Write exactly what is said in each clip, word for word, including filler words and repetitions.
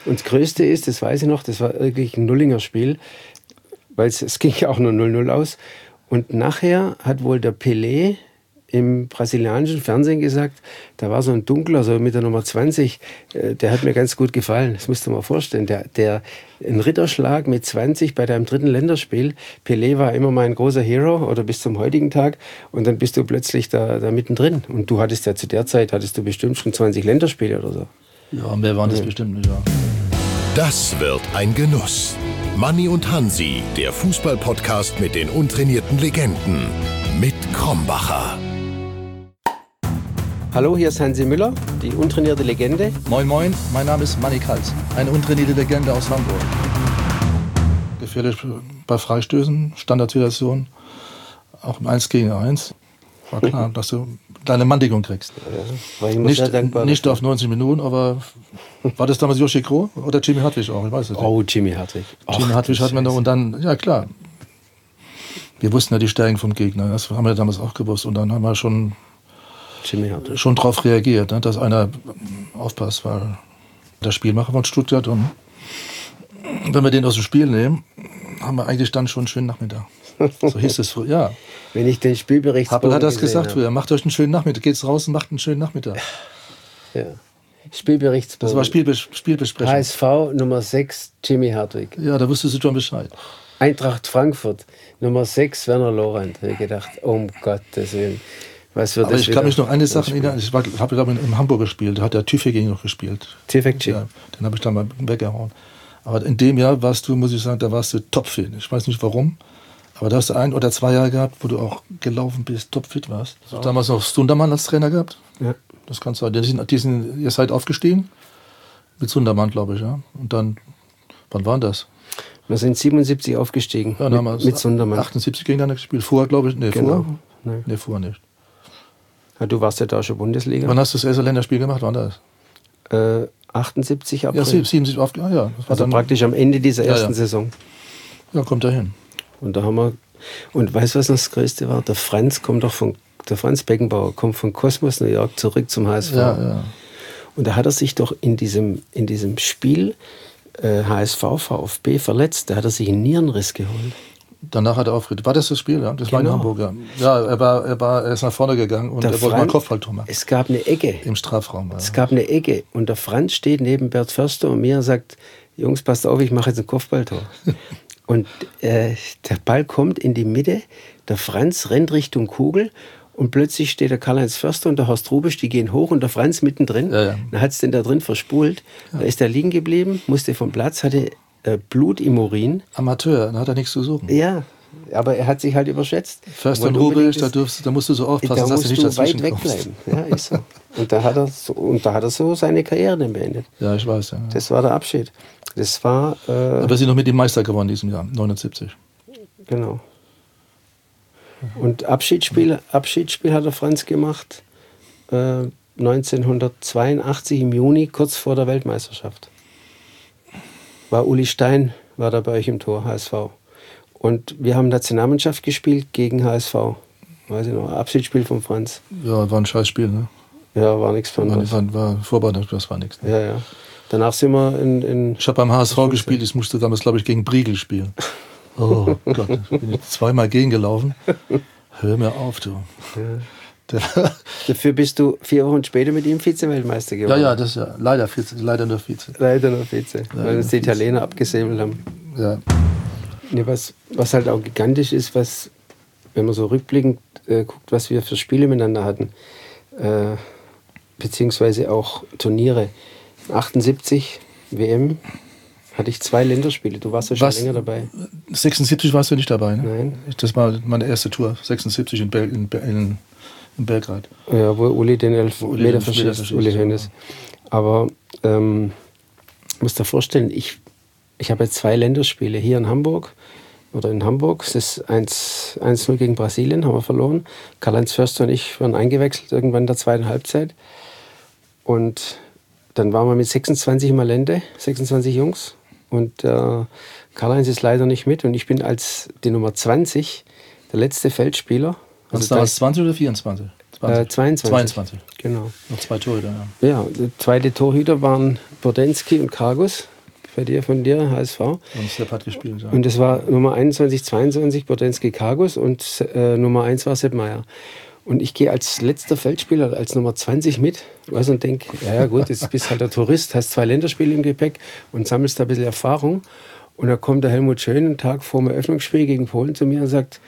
Und das Größte ist, das weiß ich noch, das war wirklich ein Nullinger Spiel, weil es, es ging ja auch nur null null aus. Und nachher hat wohl der Pelé im brasilianischen Fernsehen gesagt, da war so ein Dunkler, so mit der Nummer zwanzig, äh, der hat mir ganz gut gefallen. Das musst du dir mal vorstellen. Der, der, ein Ritterschlag mit zwanzig bei deinem dritten Länderspiel. Pelé war immer mein großer Hero oder bis zum heutigen Tag. Und dann bist du plötzlich da, da mittendrin. Und du hattest ja zu der Zeit, hattest du bestimmt schon zwanzig Länderspiele oder so. Ja, mehr waren das ja. bestimmt nicht, ja. Das wird ein Genuss. Manni und Hansi, der Fußball-Podcast mit den untrainierten Legenden. Mit Krombacher. Hallo, hier ist Hansi Müller, die untrainierte Legende. Moin moin, mein Name ist Manni Kals, eine untrainierte Legende aus Hamburg. Gefährlich bei Freistößen, Standardsituation, auch im eins gegen eins. War klar, dass du deine Mandigung kriegst. Ja, war ich nicht sehr dankbar nicht auf neunzig Minuten, aber war das damals Joshi Kroh oder Jimmy Hartwig auch? Ich weiß es nicht. Oh, Jimmy Hartwig. Jimmy Hartwig hat man noch und dann, ja klar. Wir wussten ja die Stärken vom Gegner, das haben wir damals auch gewusst und dann haben wir schon, schon darauf reagiert, ne, dass einer aufpasst, weil der Spielmacher von Stuttgart und wenn wir den aus dem Spiel nehmen, haben wir eigentlich dann schon einen schönen Nachmittag. So hieß es früher, ja. Wenn ich den Spielbericht Happel hat das gesagt früher, macht euch einen schönen Nachmittag, geht's raus und macht einen schönen Nachmittag. Ja. Spielberichtsbogen. Das war Spielbes- Spielbesprechung. H S V Nummer sechs, Jimmy Hartwig. Ja, da wusstest du schon Bescheid. Eintracht Frankfurt, Nummer sechs, Werner Lorand. Da habe ich gedacht, oh um Gottes Willen. Was wird Aber das ich kann mich noch eine Sache erinnern, ich habe glaube ich in Hamburg gespielt, da hat der Tüfeging noch gespielt. Tüfeging. Ja, den habe ich dann mal weggehauen. Aber in dem Jahr warst du, muss ich sagen, da warst du topfit. Ich weiß nicht warum, aber da hast du ein oder zwei Jahre gehabt, wo du auch gelaufen bist, topfit warst. So. Damals noch Sundermann als Trainer gehabt. Ja. Das kannst du. Die sind, die sind, ihr seid aufgestiegen mit Sundermann, glaube ich, ja. Und dann, wann war das? Wir sind siebenundsiebzig aufgestiegen, ja, mit, damals mit Sundermann. achtundsiebzig gegeneinander gespielt. Vorher, glaube ich, nee, genau. vorher? Nee. nee, vorher nicht. Ja, du warst ja da schon Bundesliga. Wann hast du das erste Länderspiel gemacht? Wann das? Äh, achtundsiebzig April. Ja, siebenundsiebzig auf, ah, ja. Also dann, praktisch am Ende dieser ersten ja, ja. Saison. Ja, kommt da hin. Und da haben wir, und weißt du, was noch das Größte war? Der Franz kommt doch von, der Franz Beckenbauer kommt von Cosmos New York zurück zum H S V. Ja, ja. Und da hat er sich doch in diesem, in diesem Spiel äh, H S V VfB verletzt. Da hat er sich einen Nierenriss geholt. Danach hat er aufgehört. War das das Spiel? Ja? Das genau. war in Hamburg, ja. Ja, er, war, er, war, er ist nach vorne gegangen und der er wollte Franz, mal Kopfballtor machen. Es gab eine Ecke. Im Strafraum. Ja. Es gab eine Ecke und der Franz steht neben Bert Förster und mir und sagt, Jungs, passt auf, ich mache jetzt ein Kopfballtor. Und äh, der Ball kommt in die Mitte, der Franz rennt Richtung Kugel und plötzlich steht der Karl-Heinz Förster und der Horst Rubisch, die gehen hoch und der Franz mittendrin. Ja, ja. Dann hat es den da drin verspult. Ja. Da ist er liegen geblieben, musste vom Platz, hatte äh, Blut im Urin. Amateur, da hat er nichts zu suchen. Ja, aber er hat sich halt überschätzt. Förster und Rubisch, da, da musst du so aufpassen, da dass du nicht dazwischen weit wegbleiben. Ja, ist so. Und da hat er so, und da hat er so seine Karriere dann beendet. Ja, ich weiß. Ja. Das war der Abschied. Das war. Äh, Aber sie sind noch mit dem Meister geworden in diesem Jahr, neunundsiebzig. Genau. Und Abschiedsspiel, Abschiedsspiel hat der Franz gemacht äh, neunzehnhundertzweiundachtzig im Juni, kurz vor der Weltmeisterschaft. War Uli Stein, war da bei euch im Tor, H S V. Und wir haben Nationalmannschaft gespielt gegen H S V. Weiß ich noch, Abschiedsspiel von Franz. Ja, war ein scheiß Spiel, ne? Ja, war nichts von uns. War, war Vorbereitung, das war nichts. Ne? Ja, ja. Danach sind wir in... in ich habe beim H S V gespielt, ich musste damals, glaube ich, gegen Briegel spielen. Oh Gott, bin ich zweimal gegengelaufen. Hör mir auf, du. Ja. Dafür bist du vier Wochen später mit ihm Vize-Weltmeister geworden. Ja, ja, das ist ja leider, Vize, leider nur Vize. Leider nur Vize, leider weil uns die Italiener abgesäbelt haben. Ja. Nee, was, was halt auch gigantisch ist, was, wenn man so rückblickend äh, guckt, was wir für Spiele miteinander hatten, äh, beziehungsweise auch Turniere. achtundsiebzig W M hatte ich zwei Länderspiele. Du warst ja schon was, länger dabei. sechsundsiebzig warst du nicht dabei, ne? Nein. Das war meine erste Tour, sechsundsiebzig in, Bel in, in, in Belgrad. Ja, wo Uli den elf Meter verschießt, Uli Hoeneß. Aber ähm, ich muss dir vorstellen, ich, ich habe jetzt zwei Länderspiele hier in Hamburg oder in Hamburg. Es ist eins null gegen Brasilien, haben wir verloren. Karl-Heinz Förster und ich waren eingewechselt irgendwann in der zweiten Halbzeit. Und dann waren wir mit sechsundzwanzig im Allende, sechsundzwanzig Jungs. Und äh, Karl-Heinz ist leider nicht mit. Und ich bin als die Nummer zwanzig, der letzte Feldspieler. Also das damals zwanzig oder vierundzwanzig? Äh, zweiundzwanzig. zweiundzwanzig. Genau. Noch zwei Torhüter, ja. Ja, die zweite Torhüter waren Bodensky und Kargus. bei dir, von dir, H S V. Und Sepp hat gespielt, ja. Und das war Nummer einundzwanzig, zweiundzwanzig, Bordenski Kargus und äh, Nummer eins war Sepp Maier. Und ich gehe als letzter Feldspieler, als Nummer zwanzig mit, weißt, und denke, ja, ja gut, jetzt bist halt der Tourist, hast zwei Länderspiele im Gepäck und sammelst da ein bisschen Erfahrung. Und da kommt der Helmut Schön einen Tag vor dem Eröffnungsspiel gegen Polen zu mir und sagt,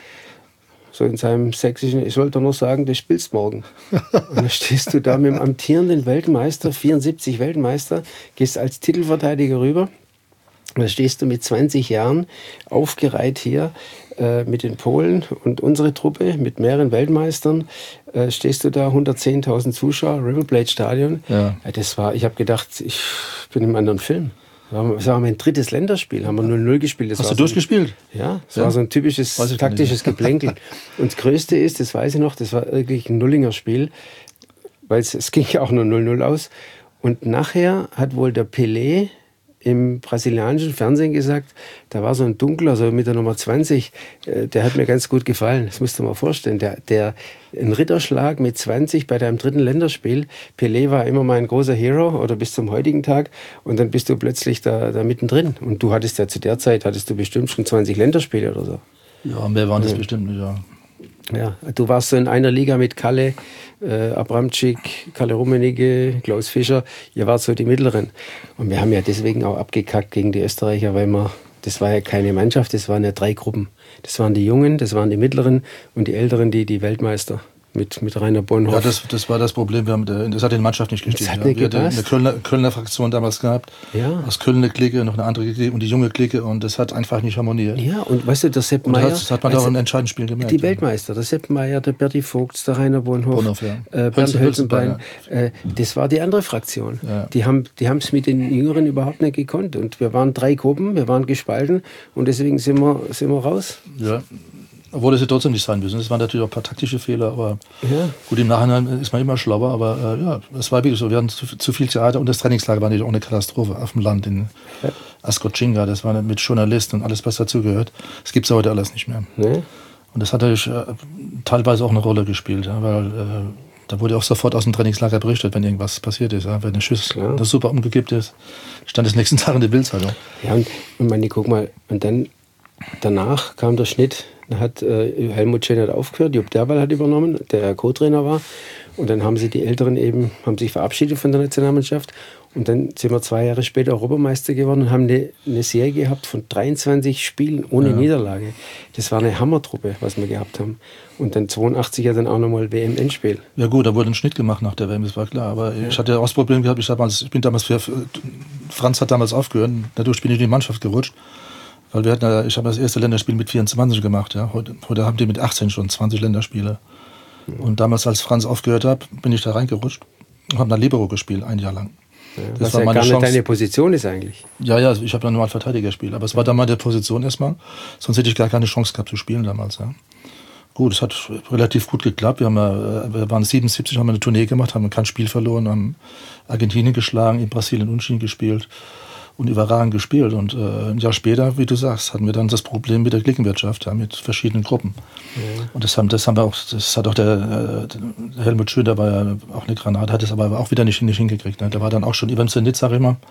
so in seinem sächsischen, ich wollte nur sagen, du spielst morgen. Und dann stehst du da mit dem amtierenden Weltmeister, vierundsiebzig Weltmeister, gehst als Titelverteidiger rüber. Und da stehst du mit zwanzig Jahren aufgereiht hier äh, mit den Polen und unsere Truppe mit mehreren Weltmeistern. Äh, stehst du da, hundertzehntausend Zuschauer, River Plate Stadion. Ja. Ja, das war, ich habe gedacht, ich bin im anderen Film. Das war mein drittes Länderspiel, haben wir null null gespielt. Das Hast war du so durchgespielt? Ein, ja, das ja. war so ein typisches taktisches Geplänkel. Und das Größte ist, das weiß ich noch, das war wirklich ein Nullinger Spiel, weil es, es ging ja auch nur null null aus. Und nachher hat wohl der Pelé im brasilianischen Fernsehen gesagt, da war so ein Dunkler, so mit der Nummer zwanzig, äh, der hat mir ganz gut gefallen. Das musst du dir mal vorstellen. Der, der, ein Ritterschlag mit zwanzig bei deinem dritten Länderspiel. Pelé war immer mein großer Hero oder bis zum heutigen Tag. Und dann bist du plötzlich da, da mittendrin. Und du hattest ja zu der Zeit, hattest du bestimmt schon zwanzig Länderspiele oder so. Ja, mehr waren das ja. bestimmt nicht, ja. Ja, du warst so in einer Liga mit Kalle, äh, Abramczyk, Kalle Rummenigge, Klaus Fischer. Ihr wart so die Mittleren. Und wir haben ja deswegen auch abgekackt gegen die Österreicher, weil wir, das war ja keine Mannschaft, das waren ja drei Gruppen. Das waren die Jungen, das waren die Mittleren und die Älteren, die, die Weltmeister. Mit, mit Rainer Bonhoff. Ja, das, das war das Problem. Wir haben, das hat in der Mannschaft nicht gestimmt. Das hat ja. nicht Wir hatten eine Kölner, Kölner Fraktion damals gehabt. Ja. Aus Köln eine Clique, noch eine andere Clique und die junge Clique. Und das hat einfach nicht harmoniert. Ja, und weißt du, der Sepp Maier... Das hat man da auch im entscheidenden Spiel gemerkt. Die Weltmeister, der Sepp Maier, der Berti Vogts, der Rainer Bonhoff, Bonhoff ja. äh, Bernd Hölzenbein. Äh, das war die andere Fraktion. Ja. Die haben die es mit den Jüngeren überhaupt nicht gekonnt. Und wir waren drei Gruppen, wir waren gespalten. Und deswegen sind wir, sind wir raus. Ja. Obwohl es ja trotzdem nicht sein müssen. Es waren natürlich auch ein paar taktische Fehler, aber ja. gut, im Nachhinein ist man immer schlauer. Aber äh, ja, es war wirklich so. Wir hatten zu, zu viel Theater und das Trainingslager war natürlich auch eine Katastrophe auf dem Land in ja. Ascochinga. Das war mit Journalisten und alles, was dazugehört. Das gibt es heute alles nicht mehr. Nee. Und das hat natürlich äh, teilweise auch eine Rolle gespielt, ja, weil äh, da wurde auch sofort aus dem Trainingslager berichtet, wenn irgendwas passiert ist. Ja, wenn eine Schüssel, eine Suppe umgekippt ist, stand es nächsten Tag in der Bildzeitung. Ja, und, und meine, guck mal, und dann danach kam der Schnitt. Da hat äh, Helmut Schön hat aufgehört, Jupp Derwall hat übernommen, der Co-Trainer war. Und dann haben sie die Älteren eben, haben sich verabschiedet von der Nationalmannschaft. Und dann sind wir zwei Jahre später Europameister geworden und haben eine, eine Serie gehabt von dreiundzwanzig Spielen ohne ja. Niederlage. Das war eine Hammertruppe, was wir gehabt haben. Und dann zweiundachtzig ja dann auch nochmal W M-Endspiel. Ja gut, da wurde ein Schnitt gemacht nach der W M, das war klar. Aber ja. ich hatte auch das Problem gehabt, ich, damals, ich bin damals, für, Franz hat damals aufgehört, dadurch bin ich in die Mannschaft gerutscht. Weil wir hatten, ich habe das erste Länderspiel mit vierundzwanzig gemacht. Ja. Heute, heute haben die mit achtzehn schon zwanzig Länderspiele. Mhm. Und damals, als Franz aufgehört hat, bin ich da reingerutscht und habe dann Libero gespielt, ein Jahr lang. Ja, das was war ja meine gar nicht Chance. Deine Position ist eigentlich. Ja, ja, ich habe dann normal Verteidiger gespielt. Aber es war dann meine Position erstmal. Sonst hätte ich gar keine Chance gehabt zu spielen damals. Ja. Gut, es hat relativ gut geklappt. Wir, haben, wir waren siebenundsiebzig, haben eine Tournee gemacht, haben kein Spiel verloren, haben Argentinien geschlagen, in Brasilien Unentschieden gespielt. Und überragend gespielt. Und äh, ein Jahr später, wie du sagst, hatten wir dann das Problem mit der Cliquenwirtschaft, ja, mit verschiedenen Gruppen. Ja. Und das haben, das haben wir auch, das hat auch der, der Helmut Schön, der war ja auch eine Granate, hat es aber auch wieder nicht, nicht hingekriegt. Ne? Der war dann auch schon über den Zenit, sag ich mal.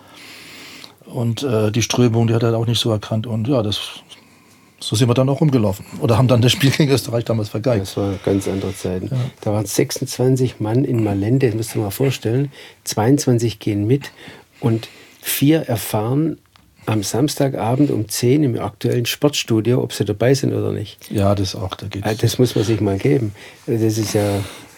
Und äh, die Strömung, die hat er auch nicht so erkannt. Und ja, das, so sind wir dann auch rumgelaufen. Oder haben dann das Spiel gegen Österreich damals vergeigt. Das war ganz andere Zeiten. Ja. Da waren sechsundzwanzig Mann in Malende, das müsst ihr mal vorstellen. zweiundzwanzig gehen mit und vier erfahren am Samstagabend um zehn im aktuellen Sportstudio, ob sie dabei sind oder nicht. Ja, das auch. Da geht's. Das muss man sich mal geben. Das ist ja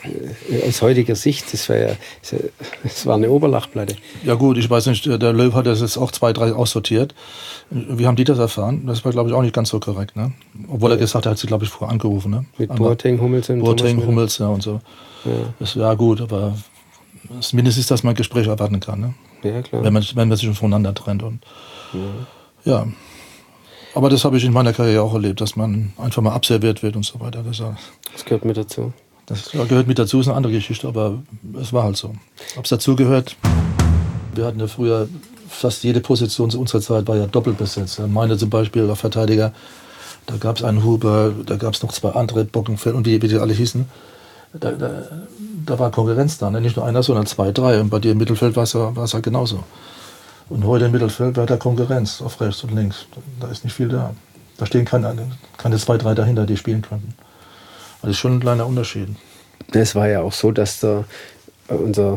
aus heutiger Sicht, das war ja, das war eine Oberlachplatte. Ja gut, ich weiß nicht, der Löw hat das jetzt auch zwei, drei aussortiert. Wie haben die das erfahren? Das war, glaube ich, auch nicht ganz so korrekt. Ne? Obwohl er gesagt hat, er hat sie, glaube ich, vorher angerufen. Ne? Mit Boateng, Hummels und Boateng, Hummels, ja, und so. Ja. Das war ja gut, aber das Mindeste ist, dass man ein Gespräch erwarten kann. Ne? Ja, klar. Wenn man, wenn man sich schon voneinander trennt. Und, ja. ja. Aber das habe ich in meiner Karriere auch erlebt, dass man einfach mal abserviert wird und so weiter. Das, das gehört mit dazu. Das gehört mit dazu, ist eine andere Geschichte, aber es war halt so. Ob es dazu gehört, wir hatten ja früher fast jede Position zu unserer Zeit war ja doppelt besetzt. Meine zum Beispiel war Verteidiger, da gab es einen Huber, da gab es noch zwei andere, Bockenfeld und wie, wie die alle hießen. Da, da, da war Konkurrenz da, ne? Nicht nur einer, sondern zwei, drei. Und bei dir im Mittelfeld war es ja, halt genauso. Und heute im Mittelfeld bei der Konkurrenz auf rechts und links. Da ist nicht viel da. Da stehen keine, keine zwei, drei dahinter, die spielen könnten. Das ist schon ein kleiner Unterschied. Es war ja auch so, dass der, unser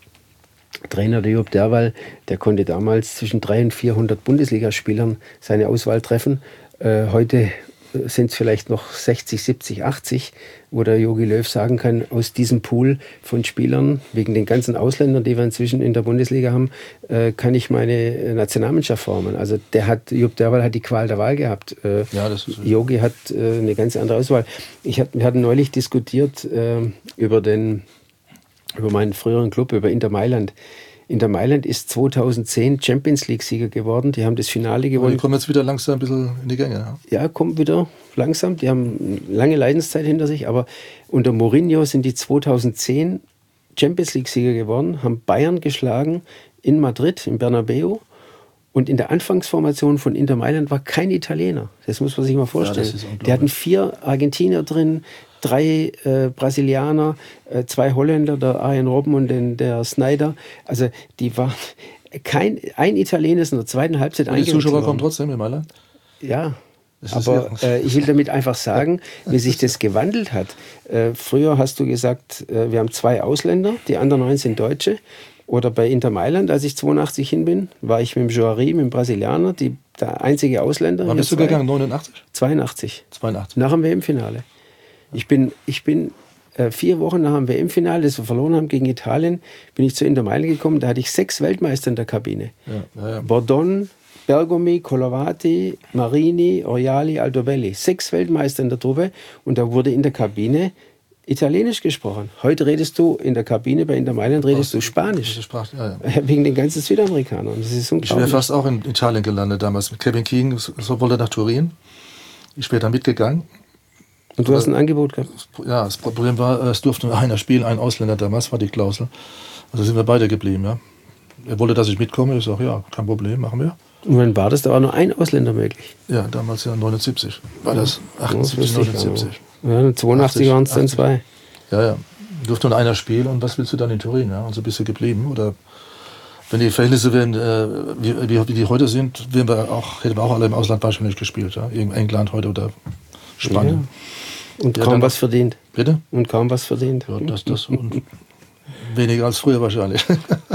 Trainer, der Job Derwall, der konnte damals zwischen dreihundert und vierhundert Bundesligaspielern seine Auswahl treffen. Äh, heute sind es vielleicht noch sechzig, siebzig, achtzig, wo der Jogi Löw sagen kann, aus diesem Pool von Spielern, wegen den ganzen Ausländern, die wir inzwischen in der Bundesliga haben, äh, kann ich meine Nationalmannschaft formen. Also der hat, Job Derwall hat die Qual der Wahl gehabt. Äh, ja, das ist Jogi hat äh, eine ganz andere Auswahl. Ich hat, wir hatten neulich diskutiert äh, über, den, über meinen früheren Club, über Inter Mailand. Inter Mailand ist zweitausendzehn Champions League-Sieger geworden. Die haben das Finale gewonnen. Aber die kommen jetzt wieder langsam ein bisschen in die Gänge. Ja, ja kommen wieder langsam. Die haben lange Leidenszeit hinter sich. Aber unter Mourinho sind die zweitausendzehn Champions League-Sieger geworden, haben Bayern geschlagen in Madrid, im Bernabeu. Und in der Anfangsformation von Inter Mailand war kein Italiener. Das muss man sich mal vorstellen. Ja, die hatten vier Argentinier drin, drei äh, Brasilianer, äh, zwei Holländer, der Arjen Robben und den, der Sneijder. Also die waren kein ein Italiener ist in der zweiten Halbzeit eingewechselt. Die Zuschauer kommen trotzdem in Mailand? Ja. Aber äh, ich will damit einfach sagen, wie sich das gewandelt hat. Äh, früher hast du gesagt, äh, wir haben zwei Ausländer, die anderen neun sind Deutsche. Oder bei Inter Mailand, als ich zweiundachtzig hin bin, war ich mit dem Joari, mit dem Brasilianer, die, der einzige Ausländer. Wann bist du gegangen? neunundachtzig? zweiundachtzig. zweiundachtzig. Nach dem W M-Finale. Ich bin, ich bin äh, vier Wochen nach dem W M-Finale, das wir verloren haben gegen Italien, bin ich zu Inter Mailand gekommen. Da hatte ich sechs Weltmeister in der Kabine. Ja, ja, ja. Bordon, Bergomi, Colavati, Marini, Oriali, Altobelli. Sechs Weltmeister in der Truppe. Und da wurde in der Kabine Italienisch gesprochen. Heute redest du in der Kabine bei Inter Mailand redest du Spanisch. Sprache, ja, ja. Wegen den ganzen Südamerikanern. Das ist ich wäre fast auch in Italien gelandet damals mit Kevin Keegan, so wollte nach Turin. Ich wäre da mitgegangen. Und du Aber, hast ein Angebot gehabt? Ja, das Problem war, es durfte nur einer spielen, ein Ausländer damals, war die Klausel. Also sind wir beide geblieben. Ja. Er wollte, dass ich mitkomme. Ich sage, ja, kein Problem, machen wir. Und wann war das? Da war nur ein Ausländer möglich? Ja, damals ja neunundsiebzig. War das achtundsiebzig, neunundsiebzig. Ja, zweiundachtzig waren es dann zwei. Ja, ja. Durfte nur einer spielen und was willst du dann in Turin? Ja? Und so bist du geblieben. Oder wenn die Verhältnisse wären, äh, wie, wie, wie die heute sind, wären wir auch, hätten wir auch alle im Ausland wahrscheinlich gespielt. Ja? In England heute oder Spanien. Ja. Und ja, kaum was verdient. Bitte? Und kaum was verdient. Ja, das, das und weniger als früher wahrscheinlich.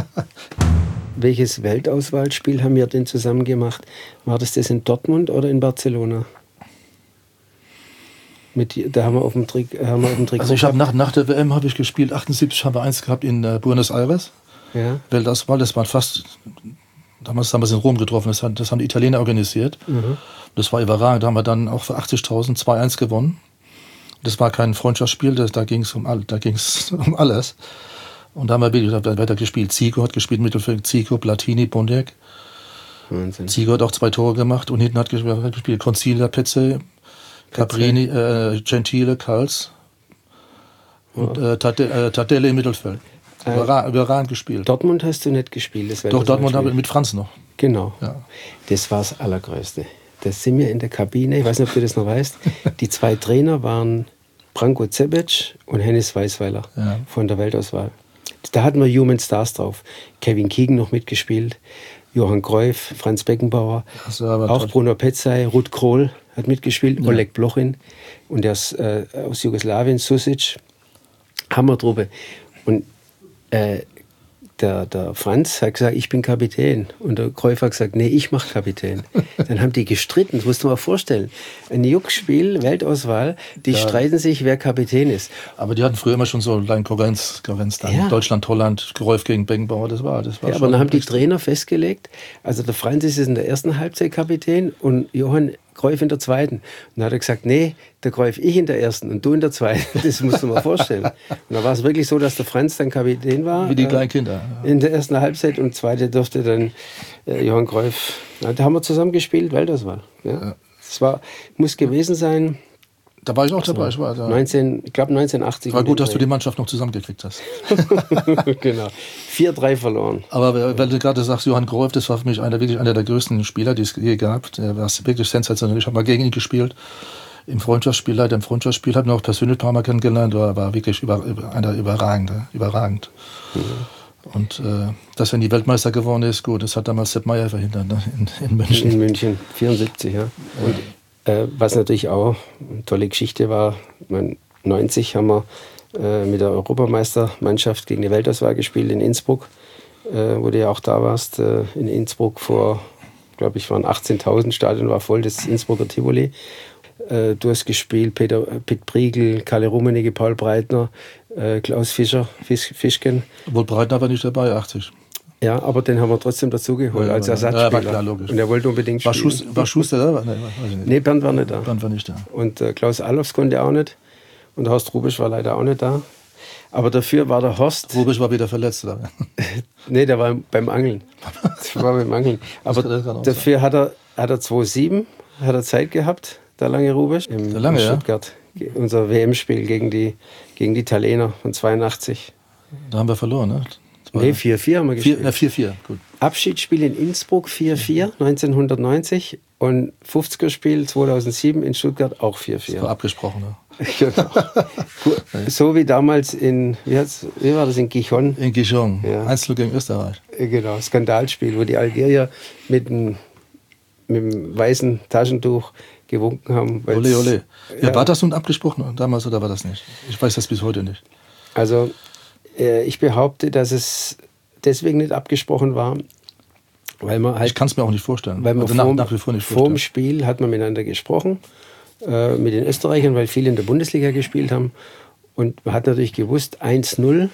Welches Weltauswahlspiel haben wir denn zusammen gemacht? War das das in Dortmund oder in Barcelona? Mit, da haben wir auf dem Trick, haben wir auf dem Trick. Also ich habe nach, nach der W M habe ich gespielt. achtundsiebzig haben wir eins gehabt in äh, Buenos Aires. Ja. Weltauswahl, das war fast. Damals haben wir es in Rom getroffen. Das, hat, das haben die Italiener organisiert. Mhm. Das war überragend. Da haben wir dann auch für achtzigtausend zwei eins gewonnen. Das war kein Freundschaftsspiel. Das, da ging es um, all, da ging's um alles. Und da haben wir wirklich weiter gespielt. Zico hat gespielt, Mittelfeld. Zico, Platini, Bondek. Wahnsinn. Zico hat auch zwei Tore gemacht. Und hinten hat gespielt Concilia, Petze, Caprini, äh, Gentile, Kals und äh, Tardelli im Mittelfeld. Überragend, überragend gespielt. Dortmund hast du nicht gespielt. Das Doch, Dortmund habe ich mit Franz noch. Genau. Ja. Das war das Allergrößte. Da sind wir in der Kabine, ich weiß nicht, ob du das noch weißt, die zwei Trainer waren Branko Cebec und Hennes Weisweiler ja. von der Weltauswahl. Da hatten wir Human Stars drauf. Kevin Keegan noch mitgespielt, Johann Cruyff, Franz Beckenbauer, auch toll. Bruno Petzai, Ruud Krol hat mitgespielt, ja. Oleg Blochin und der ist, äh, aus Jugoslawien, Susic. Hammertruppe. Und äh, der, der Franz hat gesagt, ich bin Kapitän. Und der Cruyff hat gesagt, nee, ich mache Kapitän. Dann haben die gestritten, das musst du dir mal vorstellen. Ein Juckspiel, Weltauswahl, die ja. streiten sich, wer Kapitän ist. Aber die hatten früher immer schon so eine Konkurrenz, Konkurrenz dann. Ja. Deutschland, Holland, Cruyff gegen Beckenbauer, das war das war ja, aber dann haben die Trainer festgelegt, also der Franz ist in der ersten Halbzeit Kapitän und Johann Cruyff in der zweiten. Und dann hat er gesagt, nee, der Cruyff ich in der ersten und du in der zweiten. Das musst du dir mal vorstellen. Und da war es wirklich so, dass der Franz dann Kapitän war. Wie die kleinen Kinder. Ja. In der ersten Halbzeit und zweite durfte dann äh, Johann Cruyff. Ja, da haben wir zusammen gespielt, Weltauswahl. Ja. Ja. Das war, muss gewesen sein. Da war ich auch dabei. Ich, war da. neunzehn, ich glaube neunzehnhundertachtzig. War gut, dass du die Mannschaft noch zusammengekriegt hast. Genau. vier drei verloren. Aber weil du gerade sagst, Johann Cruyff, das war für mich einer, wirklich einer der größten Spieler, die es je gab. Der war wirklich sensationell. Ich habe mal gegen ihn gespielt. Im Freundschaftsspiel, leider im Freundschaftsspiel. Habe ihn auch persönlich ein paar Mal kennengelernt. War, war wirklich über, einer überragend. Überragend. Mhm. Und äh, dass er nie Weltmeister geworden ist, gut, das hat damals Sepp Maier verhindert, ne? in, in München. In München, vierundsiebzig, ja. Und äh, was natürlich auch eine tolle Geschichte war, neunzig haben wir äh, mit der Europameistermannschaft gegen die Weltauswahl gespielt in Innsbruck, äh, wo du ja auch da warst, äh, in Innsbruck vor, glaube ich, waren achtzehntausend, Stadion war voll, das Innsbrucker Tivoli. Äh, du hast gespielt, Peter, Pitt Priegel, Kalle Rummenigge, Paul Breitner, äh, Klaus Fischer, Fisch, Fischken. Obwohl Breitner war nicht dabei, achtzig. Ja, aber den haben wir trotzdem dazugeholt, ja, als Ersatzspieler. Ja, war klar, logisch. Und er wollte unbedingt war spielen. Schuster, war Schuster da? Nein, weiß ich nicht. Nee, Bernd war nicht da. Bernd war nicht da. Und äh, Klaus Allofs konnte auch nicht. Und Horst Rubisch war leider auch nicht da. Aber dafür war der Horst... Rubisch war wieder verletzt, oder? Nee, der war beim Angeln. Der war beim Angeln. Aber dafür hat er, hat er zweitausendsieben hat er Zeit gehabt, der lange Rubisch, im, der lange, in Stuttgart. Ja? Unser W M-Spiel gegen die, gegen die Italiener von zweiundachtzig. Da haben wir verloren, ne? Nee, vier vier haben wir gespielt. Ja, vier vier, gut. Abschiedsspiel in Innsbruck vier vier neunzehnhundertneunzig und fünfziger-Spiel zweitausendsieben in Stuttgart auch vier vier. Das war abgesprochen, ne? Genau. So wie damals in, wie, wie war das, in Gijon? In Gijon, ja. eins null gegen Österreich. Genau, Skandalspiel, wo die Algerier mit dem, mit dem weißen Taschentuch gewunken haben. Ole, ole. Ja, ja. War das nun abgesprochen damals oder war das nicht? Ich weiß das bis heute nicht. Also, äh, ich behaupte, dass es deswegen nicht abgesprochen war, weil man halt... Ich kann es mir auch nicht vorstellen. Weil man also nach, vorm, nach wie vor nicht vorstellen. Vor dem Spiel hat man miteinander gesprochen, äh, mit den Österreichern, weil viele in der Bundesliga gespielt haben. Und man hat natürlich gewusst, eins null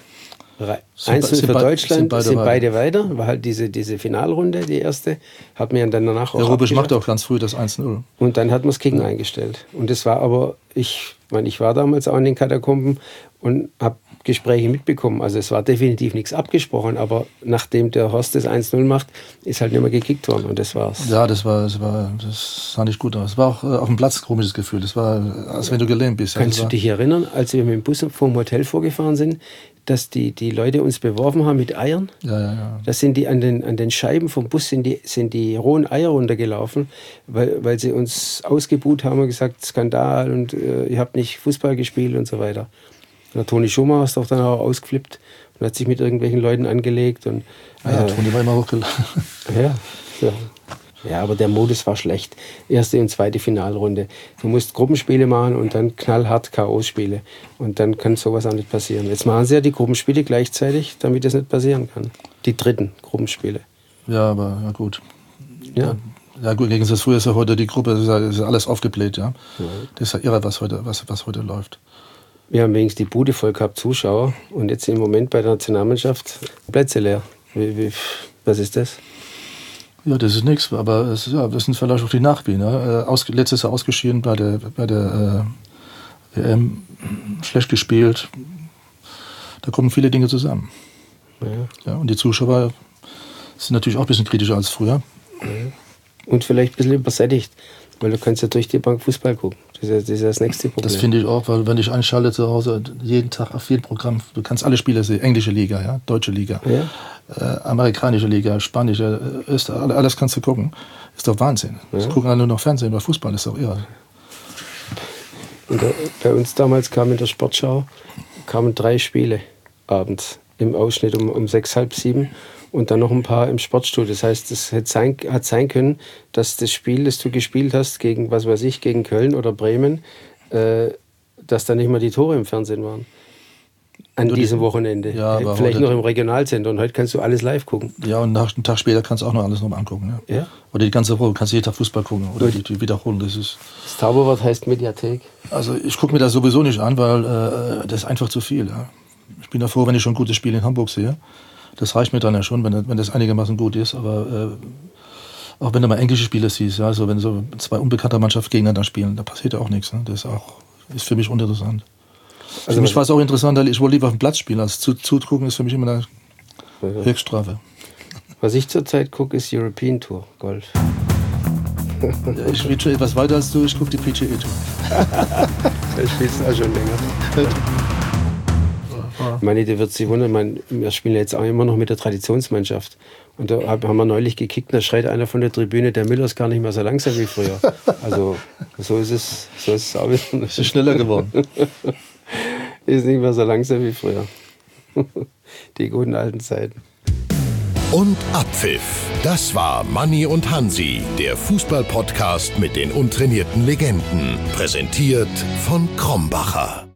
eins null für Deutschland, sind beide, sind beide weiter. weiter. War halt diese, diese Finalrunde, die erste. Hat man dann danach auch Der Rubisch macht auch ganz früh das eins null. Und dann hat man das Kicken ja. eingestellt. Und das war aber, ich meine, ich war damals auch in den Katakomben und habe Gespräche mitbekommen. Also es war definitiv nichts abgesprochen, aber nachdem der Horst das eins null macht, ist halt nicht mehr gekickt worden und das war's. Ja, das war, das war, das sah nicht gut aus. Es war auch äh, auf dem Platz ein komisches Gefühl. Das war, als wenn du gelähmt bist. Kannst ja, du dich erinnern, als wir mit dem Bus vom Hotel vorgefahren sind, dass die, die Leute uns beworfen haben mit Eiern? Ja, ja, ja. Da sind die an den, an den Scheiben vom Bus sind die, sind die rohen Eier runtergelaufen, weil, weil sie uns ausgebuht haben und gesagt, Skandal und äh, ihr habt nicht Fußball gespielt und so weiter. Der Toni Schumacher ist doch dann auch ausgeflippt und hat sich mit irgendwelchen Leuten angelegt. Und, äh, ja, Toni war immer hochgeladen. Ja, ja. Ja, aber der Modus war schlecht. Erste und zweite Finalrunde. Du musst Gruppenspiele machen und dann knallhart K O-Spiele. Und dann kann sowas auch nicht passieren. Jetzt machen sie ja die Gruppenspiele gleichzeitig, damit das nicht passieren kann. Die dritten Gruppenspiele. Ja, aber ja gut. Ja. Ja gut, gegen das früher ist ja heute die Gruppe, das ist, ja, das ist alles aufgebläht, ja. ja. Das ist ja irre, was heute, was, was heute läuft. Wir haben wenigstens die Bude voll gehabt, Zuschauer. Und jetzt im Moment bei der Nationalmannschaft Plätze leer. Wie, wie, was ist das? Ja, das ist nichts, aber es, ja, das sind vielleicht auch die Nachwehen. Ne? Aus, letztes Jahr ausgeschieden bei der, bei der äh, W M, schlecht gespielt. Da kommen viele Dinge zusammen. Ja. Ja, und die Zuschauer sind natürlich auch ein bisschen kritischer als früher. Ja. Und vielleicht ein bisschen übersättigt, weil du kannst ja durch die Bank Fußball gucken. Das ist, das ist das nächste Problem. Das finde ich auch, weil wenn ich einschalte zu Hause, jeden Tag auf jedem Programm, du kannst alle Spiele sehen, englische Liga, ja, deutsche Liga, ja. äh, amerikanische Liga, spanische, Österreich, alles kannst du gucken. Ist doch Wahnsinn. Ja. Das gucken alle nur noch Fernsehen, weil Fußball ist doch irre. Und da, bei uns damals kamen in der Sportschau kamen drei Spiele abends im Ausschnitt um, um sechs, halb sieben. Und dann noch ein paar im Sportstudio. Das heißt, es hätte sein, hat sein können, dass das Spiel, das du gespielt hast, gegen, was weiß ich, gegen Köln oder Bremen, äh, dass da nicht mal die Tore im Fernsehen waren. An du diesem die, Wochenende. Ja, aber vielleicht noch im Regionalsender. Und heute kannst du alles live gucken. Ja, und nach, einen Tag später kannst du auch noch alles nochmal angucken. Ja? Ja? Oder die ganze Woche, kannst du jeden Tag Fußball gucken. Oder die, die wiederholen. Das ist. Das Zauberwort heißt Mediathek. Also, ich gucke mir das sowieso nicht an, weil äh, das ist einfach zu viel. Ja? Ich bin ja froh, wenn ich schon ein gutes Spiel in Hamburg sehe. Das reicht mir dann ja schon, wenn, wenn das einigermaßen gut ist. Aber äh, auch wenn du mal englische Spiele siehst, ja, also wenn so zwei unbekannte Mannschaften gegeneinander spielen, da passiert ja auch nichts. Ne? Das ist, auch, ist für mich uninteressant. Also für mich war es auch interessant, weil ich wollte lieber auf dem Platz spielen. Als zu, zugucken ist für mich immer eine ja. Höchststrafe. Was ich zurzeit gucke, ist European Tour Golf. Ja, ich spiele schon etwas weiter als du, ich gucke die P G A Tour. Das spielst du auch schon länger. Ich meine, der wird sich wundern, mein, wir spielen jetzt auch immer noch mit der Traditionsmannschaft. Und da haben wir neulich gekickt, da schreit einer von der Tribüne, der Müller ist gar nicht mehr so langsam wie früher. Also so ist es, so ist es auch wieder. Ist schneller geworden. Ist nicht mehr so langsam wie früher. Die guten alten Zeiten. Und Abpfiff. Das war Manni und Hansi, der Fußball-Podcast mit den untrainierten Legenden. Präsentiert von Krombacher.